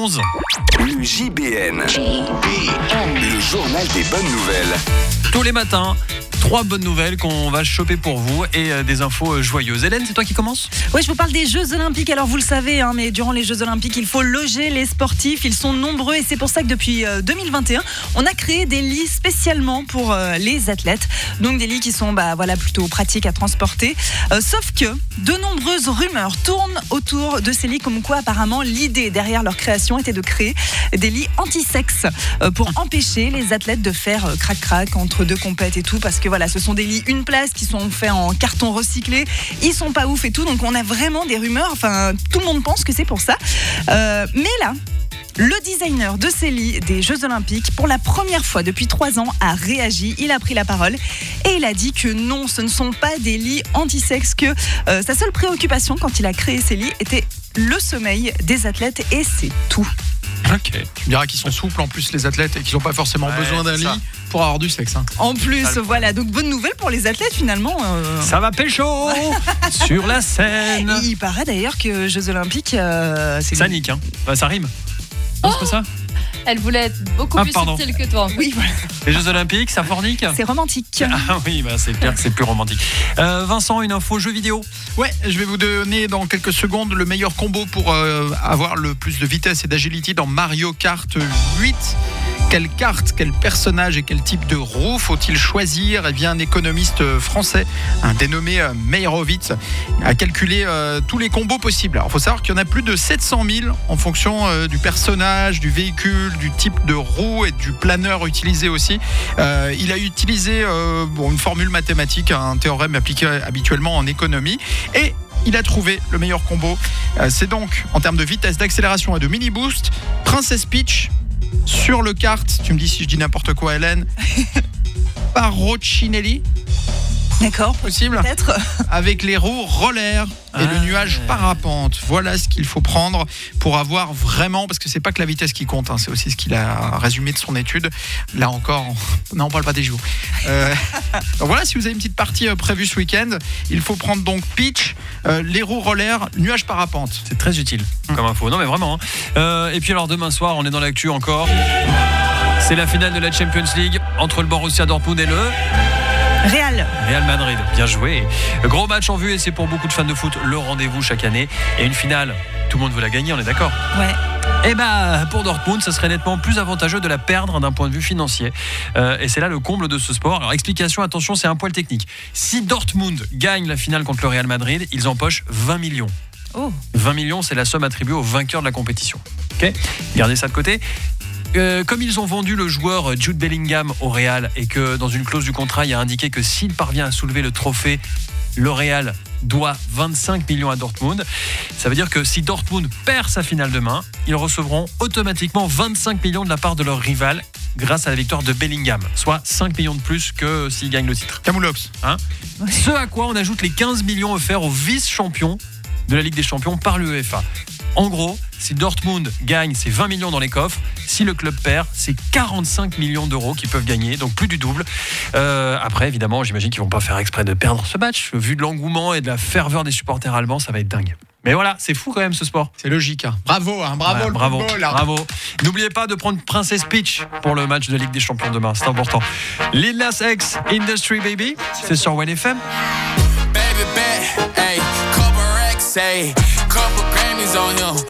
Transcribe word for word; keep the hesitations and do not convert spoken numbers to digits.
onze. Le J B N. J B N. Le journal des bonnes nouvelles. Tous les matins, trois bonnes nouvelles qu'on va choper pour vous et euh, des infos joyeuses. Hélène, c'est toi qui commence ? Oui, je vous parle des Jeux Olympiques. Alors vous le savez, hein, mais durant les Jeux Olympiques, il faut loger les sportifs. Ils sont nombreux et c'est pour ça que depuis euh, deux mille vingt et un, on a créé des lits spécialement pour euh, les athlètes. Donc des lits qui sont bah, voilà, plutôt pratiques à transporter. Euh, sauf que de nombreuses rumeurs tournent autour de ces lits, comme quoi apparemment l'idée derrière leur création était de créer des lits anti-sexe euh, pour empêcher les athlètes de faire euh, crac-crac entre deux compètes et tout, parce que voilà, ce sont des lits une place qui sont faits en carton recyclé. Ils sont pas ouf et tout, donc on a vraiment des rumeurs. Enfin, tout le monde pense que c'est pour ça. Euh, mais là, le designer de ces lits des Jeux Olympiques, pour la première fois depuis trois ans, a réagi. Il a pris la parole et il a dit que non, ce ne sont pas des lits anti-sexe, que euh, sa seule préoccupation quand il a créé ces lits était le sommeil des athlètes et c'est tout. Ok. Tu me diras qu'ils sont souples en plus les athlètes et qu'ils n'ont pas forcément Ouais, besoin d'un c'est ça. lit pour avoir du sexe. Hein. En plus, Ça, le- voilà, donc bonne nouvelle pour les athlètes finalement. euh, Ça va pécho sur la scène. Et il paraît d'ailleurs que Jeux Olympiques, euh, c'est Ça nique, hein. Bah, ça rime. Non, c'est pas ça ? Elle voulait être beaucoup Ah, plus pardon. subtile que toi. Oui, voilà, Les Jeux Olympiques, ça fornique ? c'est romantique. Ah oui, bah c'est clair que c'est plus romantique. Euh, Vincent, une info jeu vidéo. Ouais, je vais vous donner dans quelques secondes le meilleur combo pour euh, avoir le plus de vitesse et d'agilité dans Mario Kart huit. Quelle carte, quel personnage et quel type de roue faut-il choisir ? Eh bien, un économiste français, un dénommé euh, Meyerowitz, a calculé euh, tous les combos possibles. Alors, il faut savoir qu'il y en a plus de sept cent mille en fonction euh, du personnage, du véhicule, du type de roue et du planeur utilisé aussi. Euh, il a utilisé euh, bon, une formule mathématique, un théorème appliqué habituellement en économie, et il a trouvé le meilleur combo. Euh, c'est donc, en termes de vitesse, d'accélération et de mini-boost, Princess Peach sur le kart, tu me dis si je dis n'importe quoi Hélène, Parochinelli, D'accord, possible, peut-être. avec les roues roller et Ah, le nuage ouais. parapente. Voilà ce qu'il faut prendre pour avoir vraiment, parce que c'est pas que la vitesse qui compte, hein, c'est aussi ce qu'il a résumé de son étude. Là encore, on... non, on parle pas des chevaux. Euh... donc voilà, si vous avez une petite partie euh, prévue ce week-end, il faut prendre donc Peach, euh, les roues roller, nuage parapente. C'est très utile comme info. Non mais vraiment. hein. Euh, et puis alors demain soir, on est dans l'actu encore. C'est la finale de la Champions League entre le Borussia Dortmund et le Real. Real Madrid. Bien joué. Gros match en vue et c'est pour beaucoup de fans de foot le rendez-vous chaque année. Et une finale, tout le monde veut la gagner, on est d'accord ? Ouais. Eh ben, pour Dortmund, ça serait nettement plus avantageux de la perdre d'un point de vue financier. Euh, et c'est là le comble de ce sport. Alors, explication, attention, c'est un poil technique. Si Dortmund gagne la finale contre le Real Madrid, ils empochent vingt millions. Oh. vingt millions, c'est la somme attribuée au vainqueur de la compétition. Ok ? Gardez ça de côté. Euh, comme ils ont vendu le joueur Jude Bellingham au Real et que dans une clause du contrat, il y a indiqué que s'il parvient à soulever le trophée, le Real doit vingt-cinq millions à Dortmund. Ça veut dire que si Dortmund perd sa finale demain, ils recevront automatiquement vingt-cinq millions de la part de leur rival grâce à la victoire de Bellingham, soit cinq millions de plus que s'ils gagnent le titre. Camoulox. Hein ? Ce à quoi on ajoute les quinze millions offerts aux vice-champions de la Ligue des Champions par l'UEFA. En gros, si Dortmund gagne, c'est vingt millions dans les coffres. Si le club perd, c'est quarante-cinq millions d'euros qu'ils peuvent gagner, donc plus du double. Euh, après, évidemment, j'imagine qu'ils vont pas faire exprès de perdre ce match. Vu de l'engouement et de la ferveur des supporters allemands, ça va être dingue. Mais voilà, c'est fou quand même ce sport. C'est logique. Hein. Bravo, hein, bravo, Ouais, le bravo, football, hein. bravo. N'oubliez pas de prendre Princess Peach pour le match de Ligue des Champions demain, c'est important. Lil Nas X, Industry Baby, c'est sur One F M. Baby bet, ayy, couple racks, ayy, couple Grammys on him.